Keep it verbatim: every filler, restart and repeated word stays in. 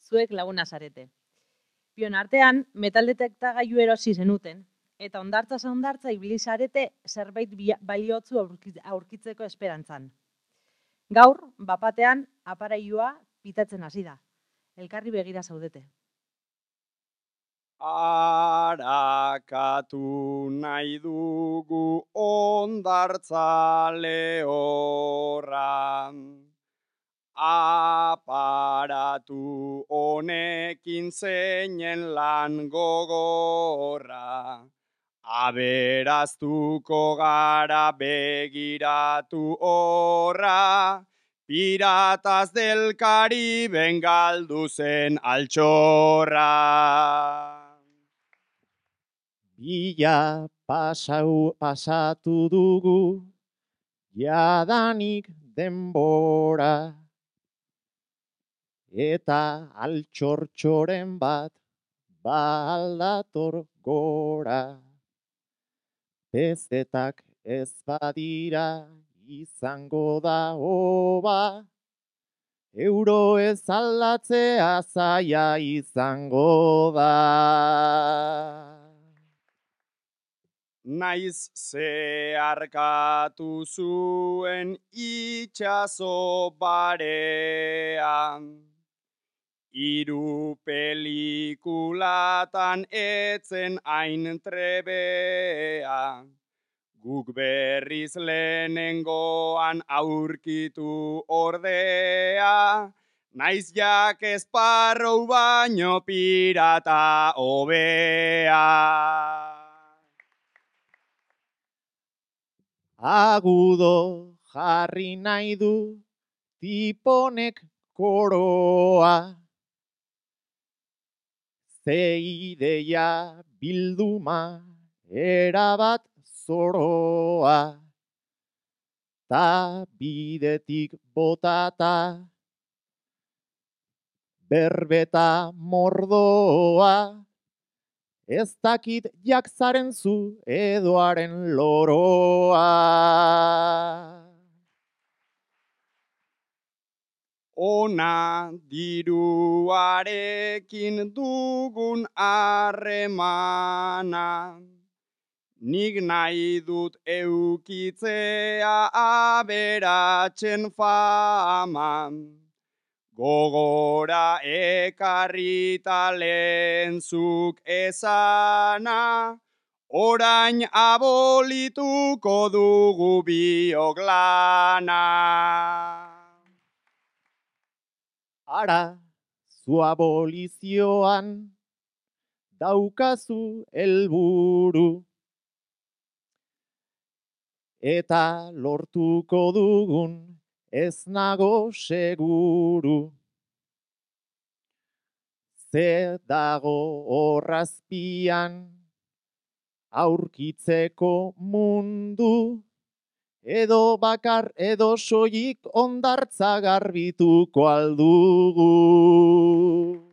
zuek laguna zarete. Pion artean, metaldetektagailu erosi zenuten, eta ondartza ondartza ibili zarete zerbait baliotzu aurkitzeko esperantzan. Gaur, bapatean, aparailua pitatzen hasi da. Elkarri begira zaudete. Arakatu nahi dugu ondartza lehorran. Aparatu honekin zeinen lan gogorra. Aberaztuko gara begiratu horra, Piratas del Cariben galdu zen altxorra. Bila pasau, pasatu dugu, jadanik denbora, eta altxortxoren bat baldator gora. Pezetak ez badira izango da hoba, euro ez aldatzea zaila izango da. Naiz zeharkatu zuen itxaso barean, hiru pelikulatan etzen hain trebea, guk berriz lehenengoan aurkitu ordea, naiz jak esparrou baino pirata hobea. Agudo jarri nahi du tiponek koroa, ze ideia bilduma erabat zoroa, ta bidetik botata berbeta mordoa, ez dakit jak zaren zu edoaren loroa. Ona diruarekin dugun harremana, nik nahi dut eukitzea aberatsen fama, gogora ekarrita lehentzuk ezana, orain abolituko dugu biok lana. Ara, zu abolizioan daukazu helburu, eta lortuko dugun ez nago seguru. Ze dago horrazpian aurkitzeko mundu, edo bakar edo soilik ondartza garbituko aldugu.